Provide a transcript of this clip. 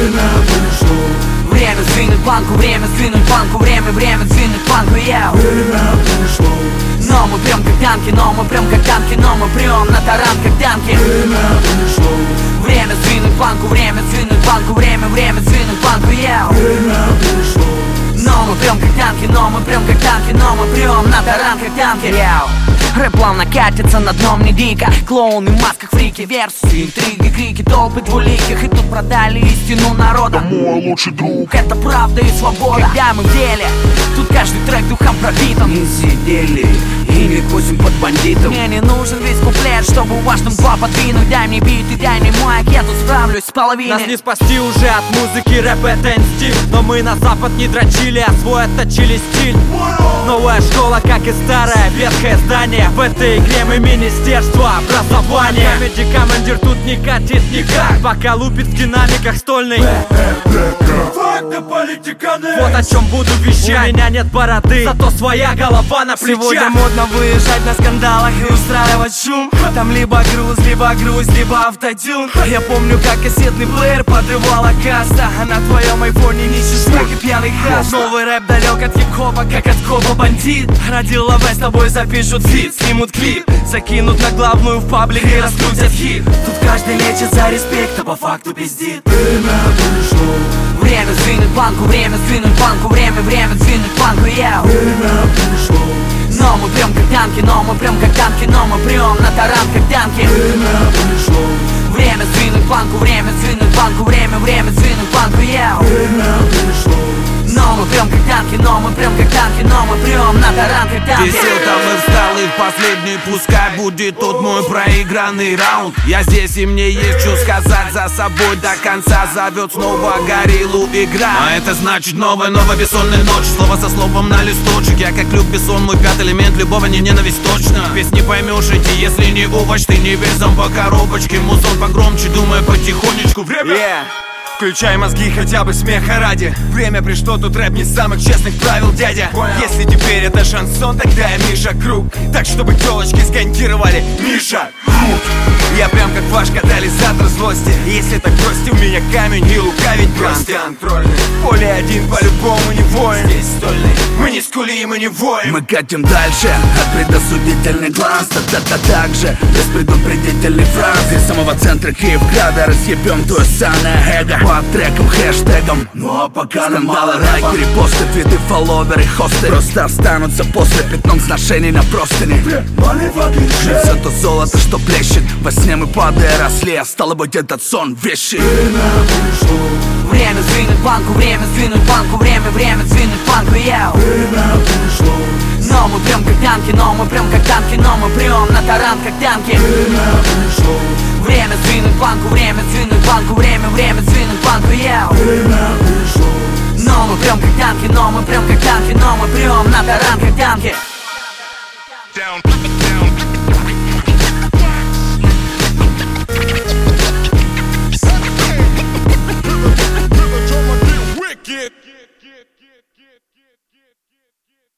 Время пришло. Время сдвинуть планку, время сдвинуть планку, время сдвинуть планку, я. Время пришло. Но мы прям как танки, но мы прям как танки, но мы прям на таран как танки. Время пришло. Время сдвинуть планку, время сдвинуть планку, время сдвинуть планку, я. Время пришло. Но мы прям как танки, но мы прям как танки, но мы прям на таран как танки, я. Рэп плавно катится на дном не дико. Клоуны в масках, фрики, версусы, интриги, крики, толпы двуликих. И тут продали истину народа. Мой лучший друг. Это правда и свобода. Когда мы в деле, тут каждый трек духом пропитан. Не сидели и не косим под бандитом. Мне не нужен весь куплет, чтобы важным два подвинуть. Дай мне бит и дай мне маяк, я тут справлюсь с половиной. Нас не спасти уже от музыки, рэп это инстинкт. Но мы на запад не дрочили, а свой отточили стиль. Новая школа, как и старое ветхое здание. В этой игре мы министерство образования. Камеди командир тут не катит никак, пока лупит в динамиках стольный. Вот о чем буду вещать. У меня нет бороды, зато своя голова на плечах. Сегодня модно выезжать на скандалах и устраивать шум. Там либо грусть, либо автотюн. Я помню, как кассетный плеер подрывала каста, а на твоем айфоне нищий шмак и пьяный хаш. Новый рэп далек от хип-хопа, как от копа бандит. Родил лавэ, с тобой запишут фит, снимут клип, закинут на главную в паблик и раскрутят хит. Тут каждый лечит за респект, а по факту пиздит. Время пришло. Время сдвинуть планку, время сдвинуть планку, время сдвинуть планку, я. Время пришло. Но мы прям как танки, но мы прям как танки, но мы прям на таран как танки. Время пришло. Время сдвинуть планку, время сдвинуть планку, время сдвинуть планку, я. Время пришло. Но мы прям как танки, но мы прям как танки, но мы прям на таран как танки. Ты сел там и встал, и в последний пускай будет тот мой проигранный раунд. Я здесь, и мне есть что сказать, за собой до конца зовет снова гориллу игра. А это значит новая бессонная ночь, слово со словом на листочек. Я как Люк Бессон, мой пятый элемент, любовь, а не ненависть точно. Весь не поймешь эти, если не овощ, ты не весь зомбо коробочки. Музон погромче, думай потихонечку, время. Включай мозги хотя бы смеха ради. Время пришло, тут рэп не самых честных правил, дядя. Если теперь это шансон, тогда я Миша Круг. Так, чтобы телочки скандировали Миша Круг. Я прям как ваш катализатор злости. Если так бросьте у меня камень и лукавить бросьте. Поле один по-любому не воин. Здесь стольный, мы не скулим и не воем. Мы катим дальше от предосудительных глаз. Так же без предупредительных фраз. Из самого центра Киевграда разъебем твое ссаное эго. По трекам, хэштегам. Ну а пока нам мало лайки, репосты, твиты, фолловеры, хосты просто останутся после пятном сношений на простыне. Жив все то золото, что блещет. Во сне мы падая росли, а стало быть этот сон вещи. Время пришло. Время сдвинуть планку, время сдвинуть планку, время сдвинуть планку, я. Время пришло. Но мы прям как танки, но мы прям как танки, но мы прям на таран как танки. Время пришло. Время сдвинуть планку, время сдвинуть планку, время сдвинуть планку, я. Время пришло. Но мы прям как танки, но мы прям как танки, но мы прям на таран как танки.